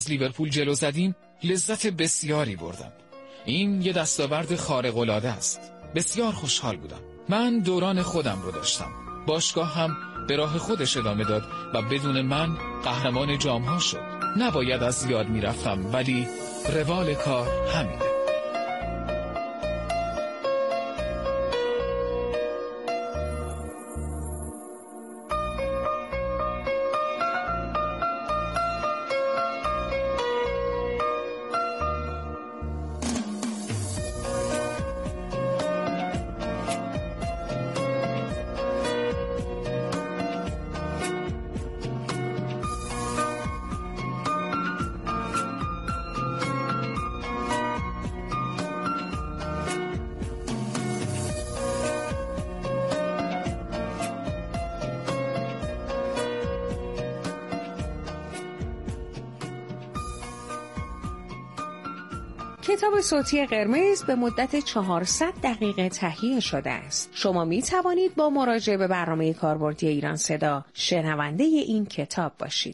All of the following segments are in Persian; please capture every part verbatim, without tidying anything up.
لیورپول جلو زدیم لذت بسیاری بردم. این یه دستاورد خارق‌العاده است. بسیار خوشحال بودم. من دوران خودم رو داشتم. باشگاه هم به راه خودش ادامه داد و بدون من قهرمان جام‌ها شد. نباید از یاد میرفتم، ولی روال کار همینه. کتاب صوتی قرمز به مدت چهارصد دقیقه تهیه شده است. شما می توانید با مراجعه به برنامه کاربردی ایران صدا شنونده این کتاب باشید.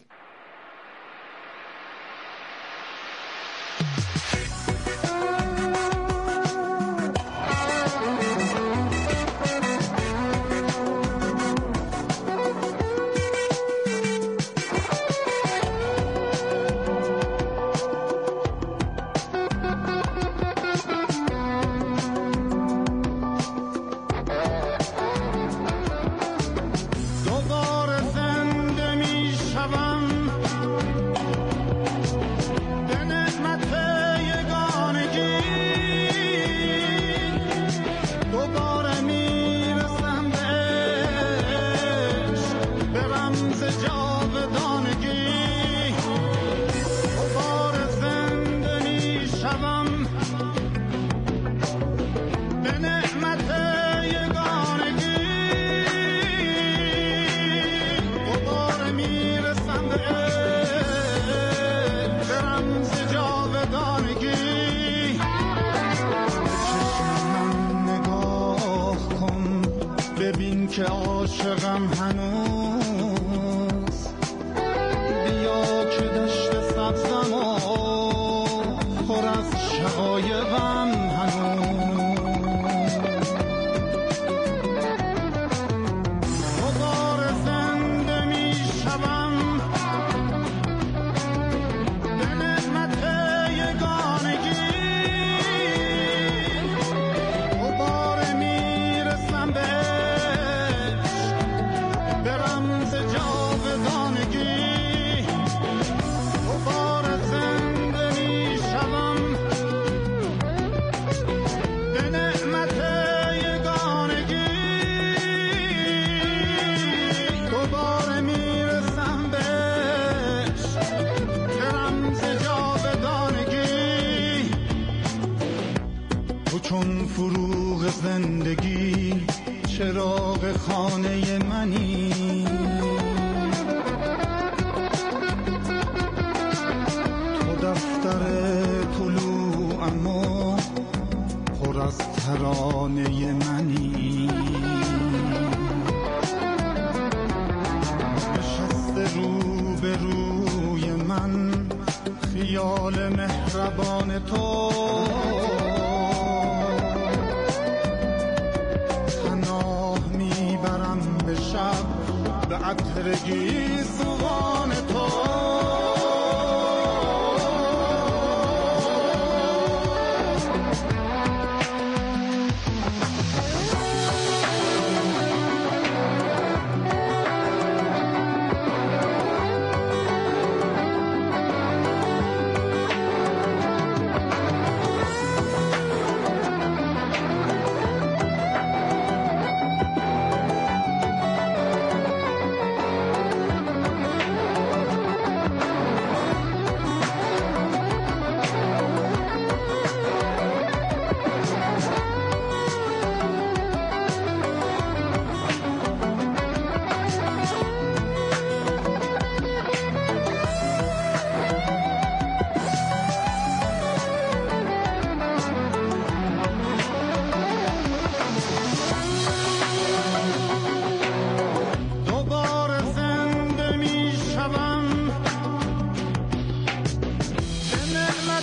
که عاشقم هنوز، بیا که دشت سبزم و پر از شقایقم هنوز. دوباره زنده می شوم به نعمت یگانگی، دوباره می رسم به چون فروغ زندگی چراغ خانه منی، تو دفتر طلوعم و پر از ترانه منی، نشسته رو به روی من خیال مهربان تو، به عطرگی سوان تو.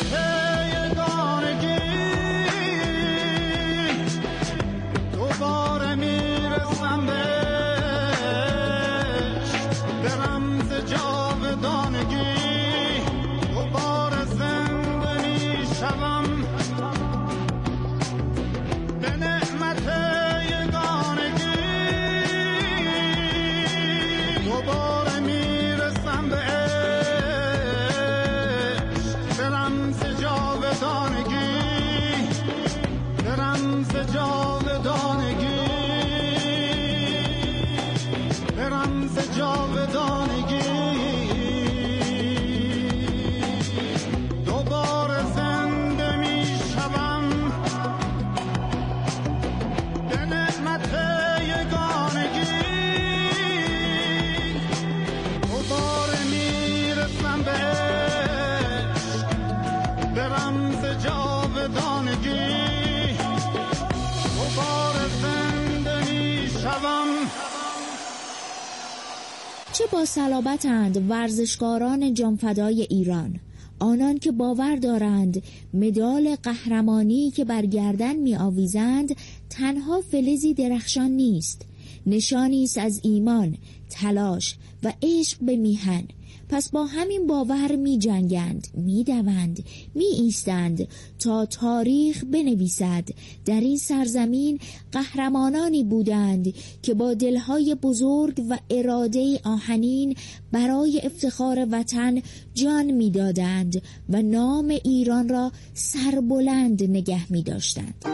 چه با صلابتند ورزشکاران جانفدای ایران، آنان که باور دارند مدال قهرمانی که بر گردن می آویزند تنها فلزی درخشان نیست، نشانی است از ایمان، تلاش و عشق به میهن. پس با همین باور می جنگند، می دوند، می ایستند تا تاریخ بنویسد در این سرزمین قهرمانانی بودند که با دلهای بزرگ و اراده آهنین برای افتخار وطن جان می دادند و نام ایران را سربلند نگه می داشتند.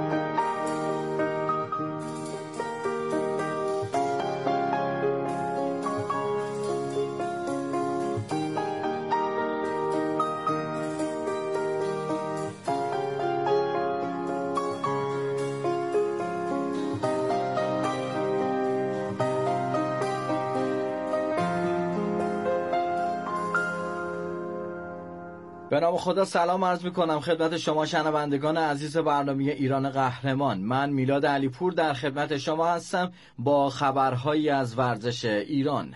به نام خدا سلام عرض میکنم خدمت شما شنوندگان عزیز برنامه ایران قهرمان. من میلاد علیپور در خدمت شما هستم با خبرهایی از ورزش ایران.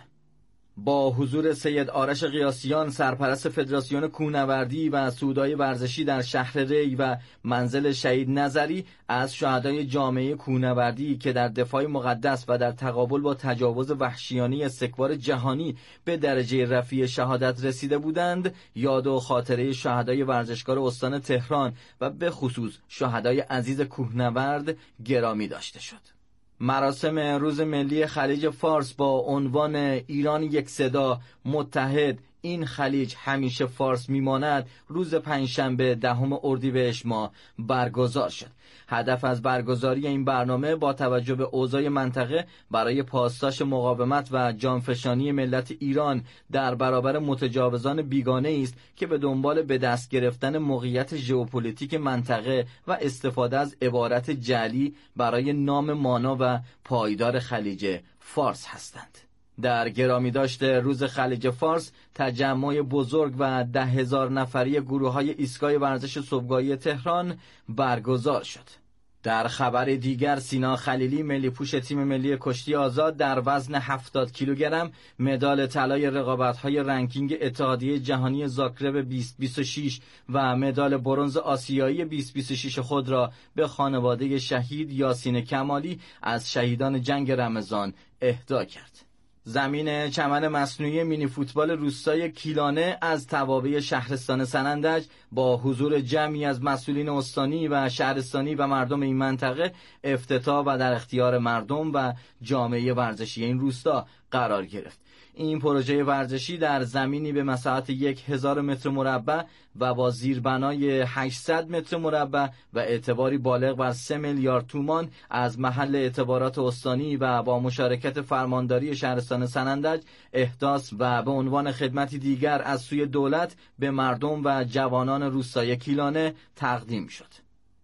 با حضور سید آرش قیاسیان سرپرست فدراسیون کوهنوردی و سودای ورزشی در شهر ری و منزل شهید نظری از شهدای جامعه کوهنوردی که در دفاع مقدس و در تقابل با تجاوز وحشیانه استکبار جهانی به درجه رفیع شهادت رسیده بودند یاد و خاطره شهدای ورزشکار استان تهران و به خصوص شهدای عزیز کوهنورد گرامی داشته شد. مراسم روز ملی خلیج فارس با عنوان ایران یک صدا متحد این خلیج همیشه فارس میماند روز پنجشنبه دهم اردیبهشت ماه برگزار شد. هدف از برگزاری این برنامه با توجه به اوضاع منطقه برای پاسداشت مقاومت و جانفشانی ملت ایران در برابر متجاوزان بیگانه است که به دنبال به دست گرفتن موقعیت ژئوپلیتیک منطقه و استفاده از عبارت جعلی برای نام مانا و پایدار خلیج فارس هستند. در گرامی داشته روز خلیج فارس تجمع بزرگ و ده هزار نفری گروه های ایستگاه ورزش صبحگاهی تهران برگزار شد. در خبر دیگر سینا خلیلی ملی پوش تیم ملی کشتی آزاد در وزن هفتاد کیلوگرم مدال طلای رقابت‌های رنکینگ اتحادیه جهانی زاگرب بیست بیست و شش و مدال برنز آسیایی بیست بیست و شش خود را به خانواده شهید یاسین کمالی از شهیدان جنگ رمضان اهدا کرد. زمین چمن مصنوعی مینی فوتبال روستای کیلانه از توابع شهرستان سنندج با حضور جمعی از مسئولین استانی و شهرستانی و مردم این منطقه افتتاح و در اختیار مردم و جامعه ورزشی این روستا قرار گرفت. این پروژه ورزشی در زمینی به مساحت یک هزار متر مربع و با زیربنای هشتصد متر مربع و اعتباری بالغ بر سه میلیارد تومان از محل اعتبارات استانی و با مشارکت فرمانداری شهرستان سنندج احداث و به عنوان خدمتی دیگر از سوی دولت به مردم و جوانان روستای کیلانه تقدیم شد.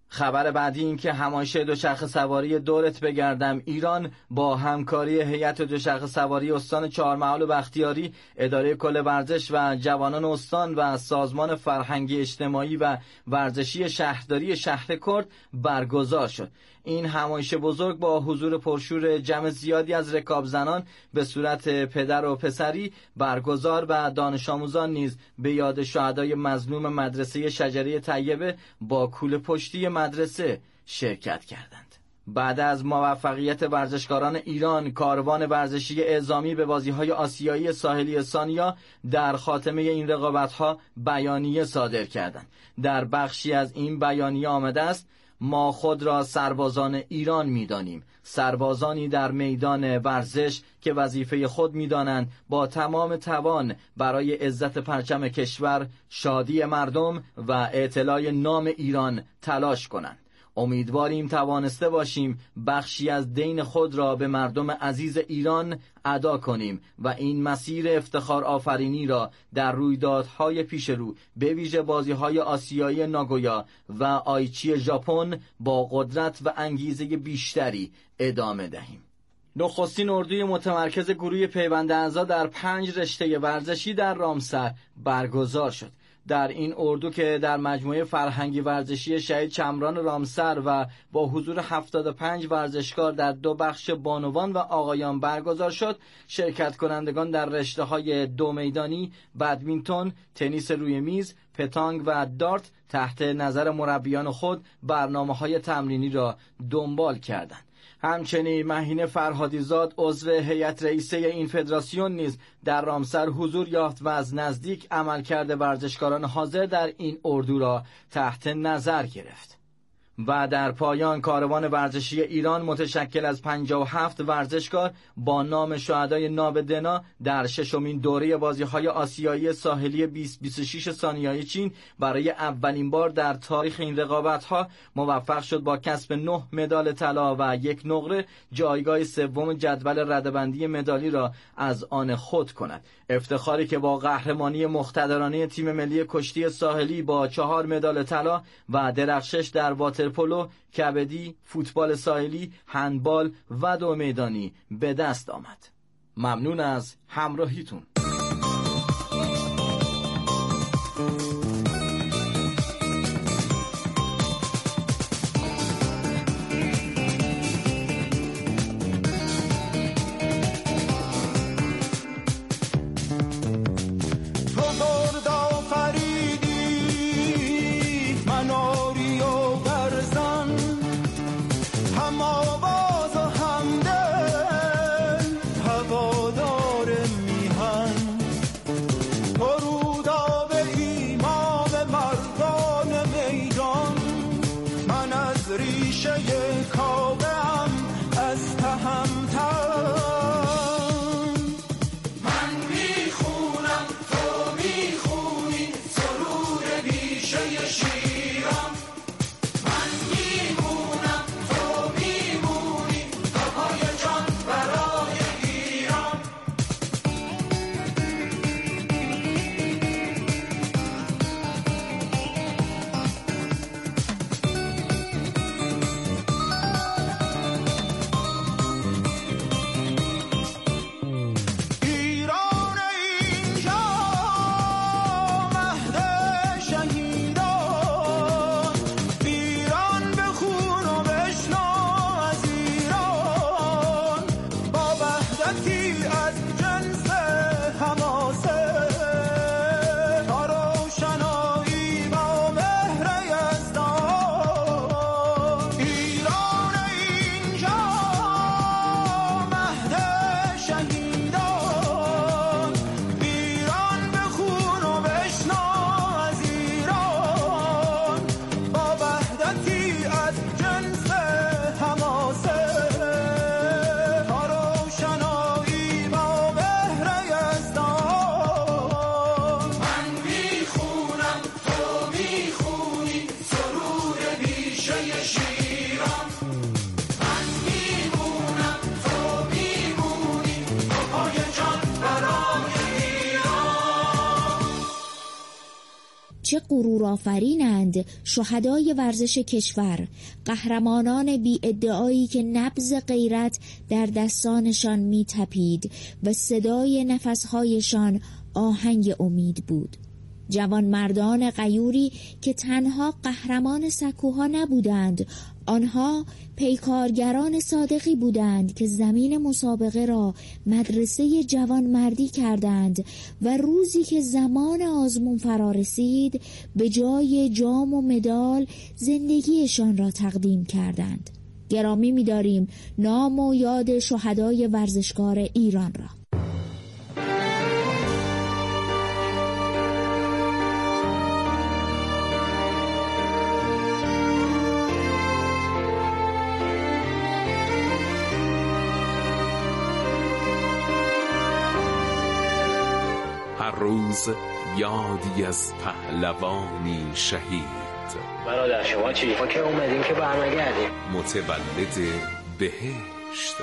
خبر بعدی این که همایش دوچرخه سواری دورت بگردم ایران با همکاری هیئت دوچرخه سواری استان چهارمحال و بختیاری، اداره کل ورزش و جوانان استان و سازمان فرهنگی اجتماعی و ورزشی شهرداری شهر کرد برگزار شد. این همایش بزرگ با حضور پرشور جمع زیادی از رکابزنان به صورت پدر و پسری برگزار و دانش آموزان نیز به یاد شهدای مظلوم مدرسه شجره طیبه با کوله پشتی مدرسه شرکت کردند. بعد از موفقیت ورزشکاران ایران، کاروان ورزشی اعزامی به بازی‌های آسیایی ساحلی سانیا در خاتمه این رقابت‌ها بیانیه صادر کردند. در بخشی از این بیانیه آمده است: ما خود را سربازان ایران می‌دانیم، سربازانی در میدان ورزش که وظیفه خود می‌دانند با تمام توان برای عزت پرچم کشور، شادی مردم و اعتلاء نام ایران تلاش کنند. امیدواریم توانسته باشیم بخشی از دین خود را به مردم عزیز ایران ادا کنیم و این مسیر افتخار آفرینی را در رویدادهای پیش رو به ویژه بازی‌های آسیایی ناگویا و آیچی ژاپن با قدرت و انگیزه بیشتری ادامه دهیم. نخستین اردوی متمرکز گروه پیوند اعضا در پنج رشته ورزشی در رامسر برگزار شد. در این اردو که در مجموعه فرهنگی ورزشی شهید چمران رامسر و با حضور هفتاد و پنج ورزشکار در دو بخش بانوان و آقایان برگزار شد، شرکت کنندگان در رشته‌های دو میدانی، بدمینتون، تنیس روی میز، پتانگ و دارت تحت نظر مربیان خود برنامه‌های تمرینی را دنبال کردند. همچنین مهین فرهادیزاد عضو هیئت رئیسه این فدراسیون نیز در رامسر حضور یافت و از نزدیک عملکرد ورزشکاران حاضر در این اردو را تحت نظر گرفت. و در پایان کاروان ورزشی ایران متشکل از پنجاه و هفت ورزشکار با نام شهدای نابدنا در ششمین دوره بازی‌های آسیایی ساحلی بیست بیست و شش ثانیه‌ای چین برای اولین بار در تاریخ این رقابت‌ها موفق شد با کسب نه مدال طلا و یک نقره جایگاه سوم جدول رده‌بندی مدالی را از آن خود کند. افتخاری که با قهرمانی مقتدرانه تیم ملی کشتی ساحلی با چهار مدال طلا و درخشش در واترپولو، کبدی، فوتبال ساحلی، هندبال و دو میدانی به دست آمد. ممنون از همراهیتون. ایران اینجا مهد شهیدان چه غرورآفرینند شهدای ورزش کشور، قهرمانان بی ادعایی که نبض غیرت در دستانشان می تپید و صدای نفسهایشان آهنگ امید بود. جوان مردان غیوری که تنها قهرمان سکوها نبودند، آنها پیکارگران صادقی بودند که زمین مسابقه را مدرسه جوان مردی کردند و روزی که زمان آزمون فرا رسید به جای جام و مدال زندگیشان را تقدیم کردند. گرامی می‌داریم نام و یاد شهدای ورزشکار ایران را. هر روز یادی از پهلوانی شهید. برادر شما چی؟ ما که اومدیم که برنگردیم. متولد بهشت.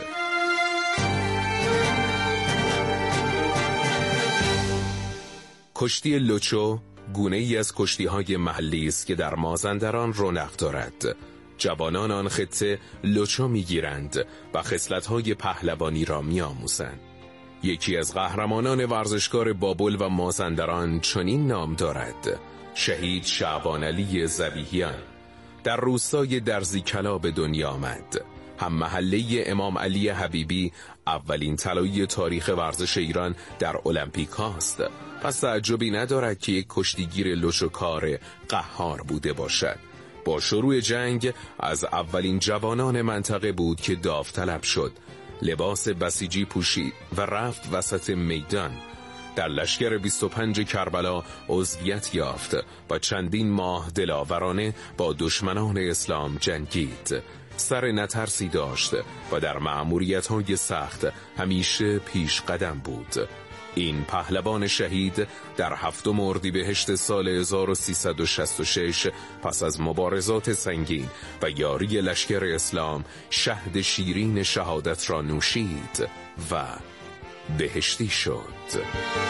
کشتی لوچو گونه ای از کشتی های محلی است که در مازندران رونق دارد. جوانان آن خطه لوچو میگیرند و خصلت‌های پهلوانی را میآموزند. یکی از قهرمانان ورزشکار بابل و مازندران چنین نام دارد: شهید شعبان علی ذبیحیان. در روستای درزیکلا به دنیا آمد. هم محله امام علی حبیبی اولین طلایی تاریخ ورزش ایران در المپیک هاست. پس تعجبی ندارد که یک کشتیگیر لوچوکار قهار بوده باشد. با شروع جنگ از اولین جوانان منطقه بود که داوطلب شد. لباس بسیجی پوشید و رفت وسط میدان. در لشکر بیست و پنج کربلا عضویت یافت و چندین ماه دلاورانه با دشمنان اسلام جنگید. سر نترسی داشت و در مأموریت‌های سخت همیشه پیش قدم بود. این پهلوان شهید در هفتم اردیبهشت سال هزار و سیصد و شصت و شش پس از مبارزات سنگین و یاری لشکر اسلام شهد شیرین شهادت را نوشید و بهشتی شد.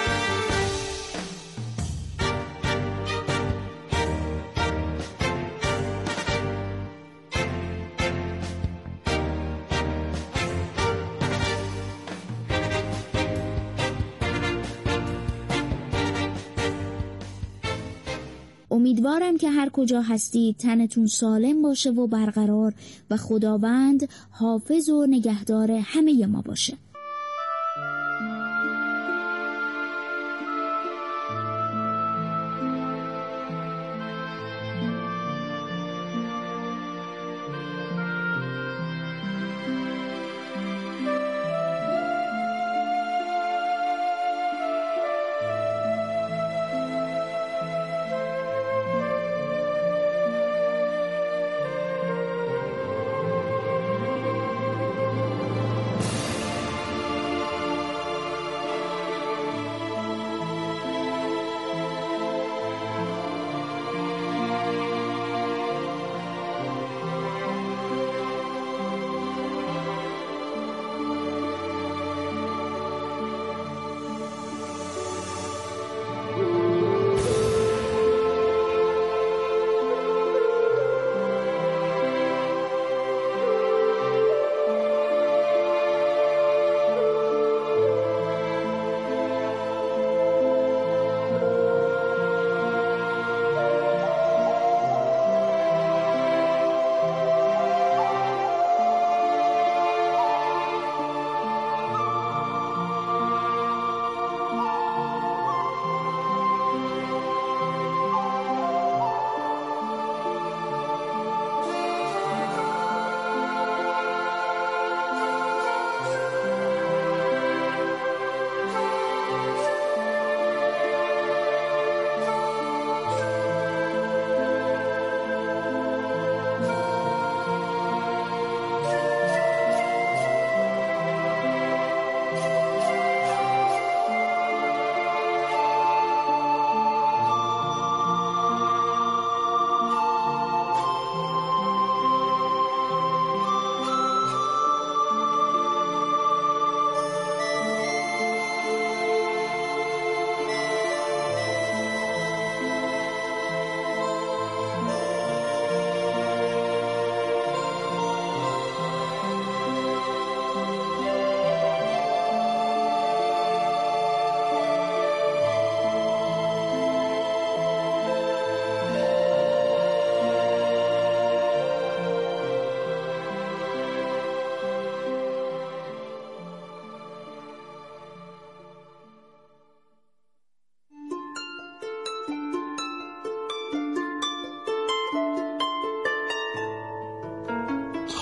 امیدوارم که هر کجا هستید تنتون سالم باشه و برقرار و خداوند حافظ و نگهدار همه ما باشه.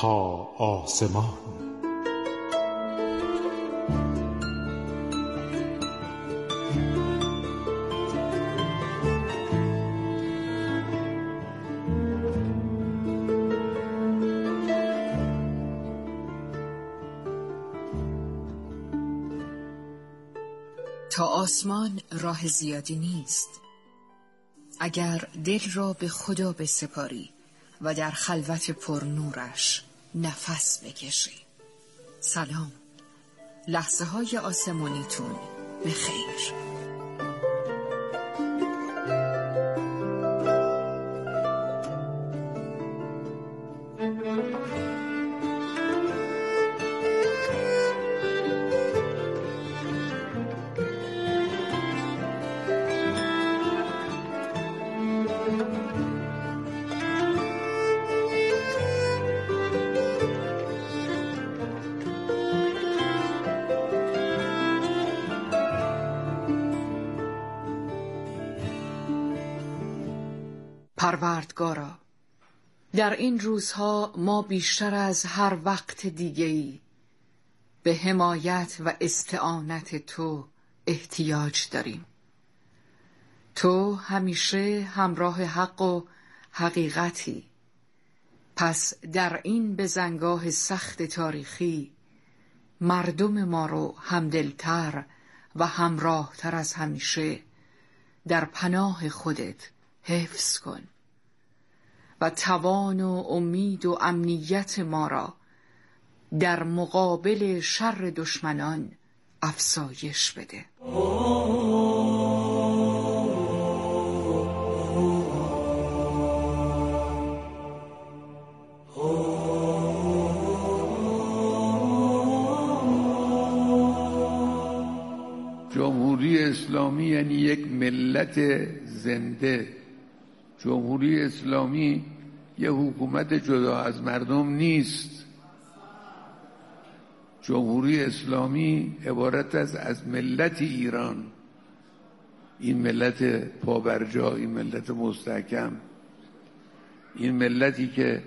تا آسمان. تا آسمان راه زیادی نیست. اگر دل را به خدا بسپاری و در خلوت پر نورش نفس بکشی. سلام، لحظه های آسمانیتون به خیر. پروردگارا، در این روزها ما بیشتر از هر وقت دیگه‌ای به حمایت و استعانت تو احتیاج داریم. تو همیشه همراه حق و حقیقتی. پس در این بزنگاه سخت تاریخی مردم ما رو همدلتر و همراهتر از همیشه در پناه خودت حفظ کن و توان و امید و امنیت ما را در مقابل شر دشمنان افزایش بده. جمهوری اسلامی یعنی یک ملت زنده. جمهوری اسلامی یه حکومت جدا از مردم نیست. جمهوری اسلامی عبارت است از ملت ایران، این ملت پابرجا، این ملت مستحکم، این ملتی که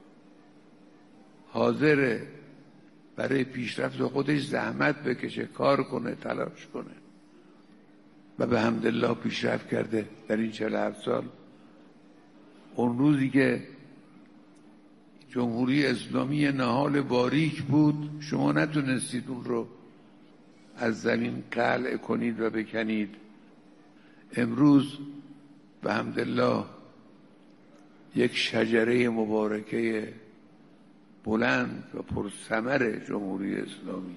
حاضره برای پیشرفت خودش زحمت بکشه، کار کنه، تلاش کنه و به حمدالله پیشرفت کرده در این چهل و هفت سال. اون روزی که جمهوری اسلامی نهال باریک بود، شما نتونستید اون رو از زمین قلع کنید و بکنید. امروز به حمدالله یک شجره مبارکه بلند و پرثمر جمهوری اسلامی.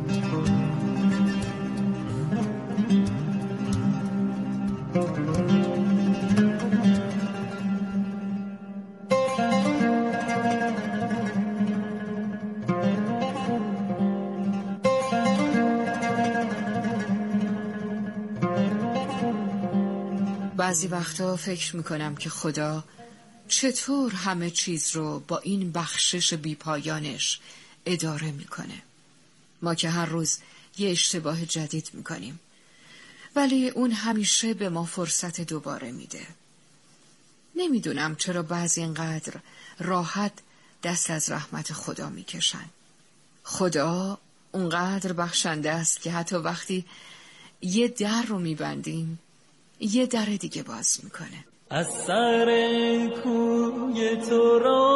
بعضی وقتا فکر میکنم که خدا چطور همه چیز رو با این بخشش بیپایانش اداره میکنه. ما که هر روز یه اشتباه جدید میکنیم، ولی اون همیشه به ما فرصت دوباره میده. نمیدونم چرا بعضی اینقدر راحت دست از رحمت خدا میکشن. خدا اونقدر بخشنده است که حتی وقتی یه در رو میبندیم یه در دیگه باز میکنه. از سر کوی تو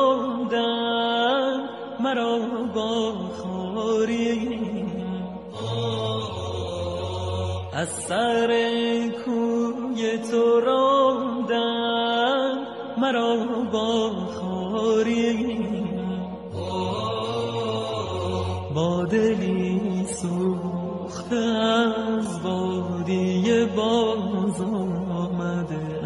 راندن مرا با خواری، از سر کوی تو راندن مرا با خواری، با دلی سوخته از وادی باز آمده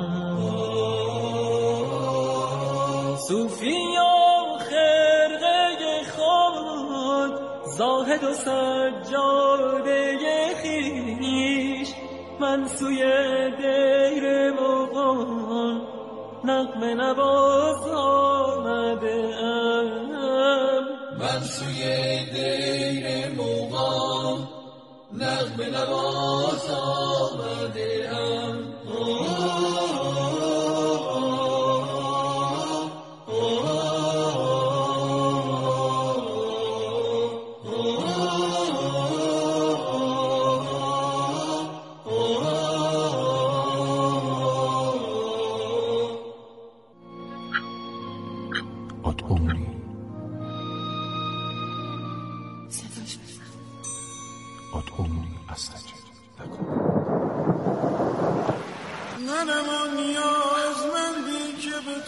صوفی و خرقه خود، زاهد و سجاده خویش، من سوی دیر مغان نغمه نواز آمده ام، من سوی دیر مغان نغمه نواز آمده ام.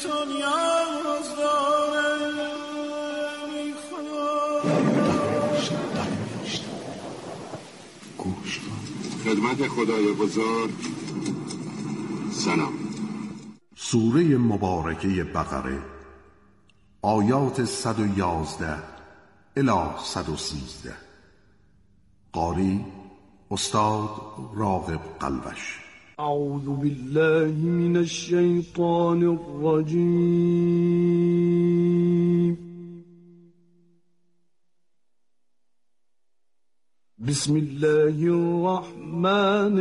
تو نیاز دارم ای خدا. گوش کن. خدمت خدای بزرگ سلام. سوره مبارکه بقره، آیات صد و یازده الی صد و سیزده. قاری استاد راغب قلبش. اعوذ بالله من الشیطان الرجیم. بسم الله الرحمن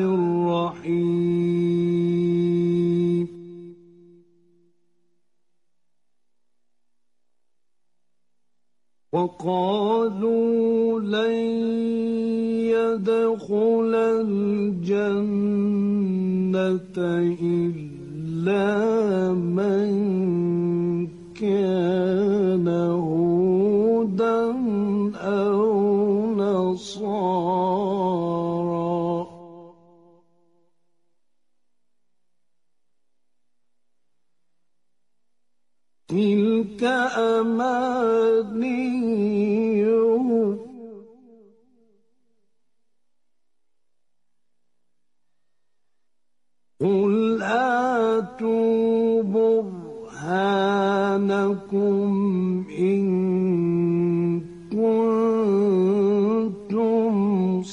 الرحیم. وقالوا لن يدخل الجنة إلا من كان هودا أو نصارى تلك أمانيهم قل آتوا برهانكم إن كنتم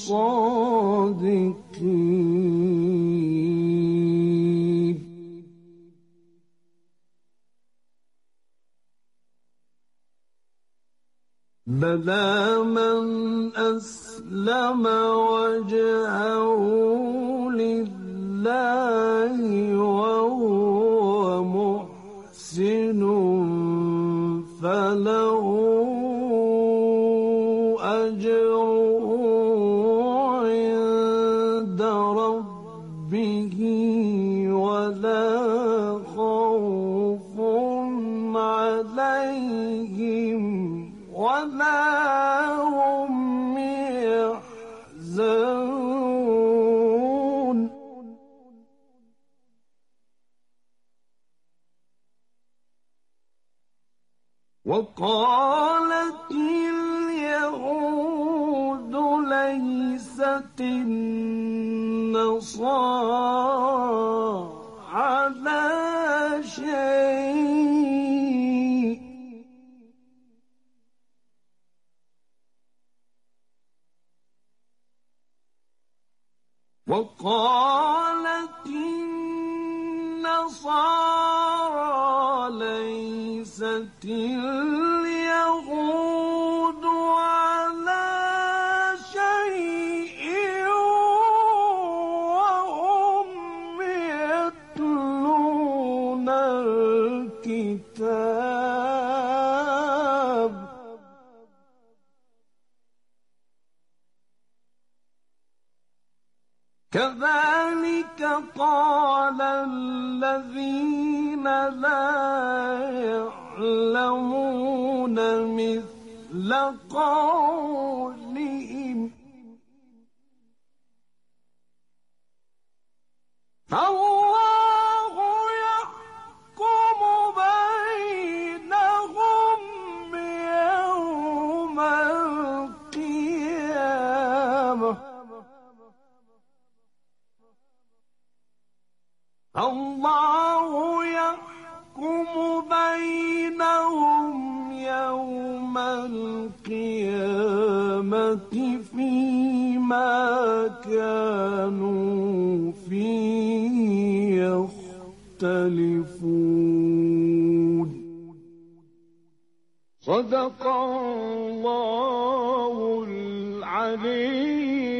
صادقين. بلى من أسلم وجهه لله وهو محسن فله أجره عند ربه ولا خوف عليهم ولا هم يحزنون. وقالت اليهود ليست النصارى على شيء وقالت النصارى ليست اليهود على شيء وهم يتلون الكتاب. كذلك قال الذين لا يعلمون مثل قولهم الله يحكم بينهم يوم القيامة. الله يحكم بينهم يوم القيامة فيما كانوا فيه يختلفون. صدق الله العلي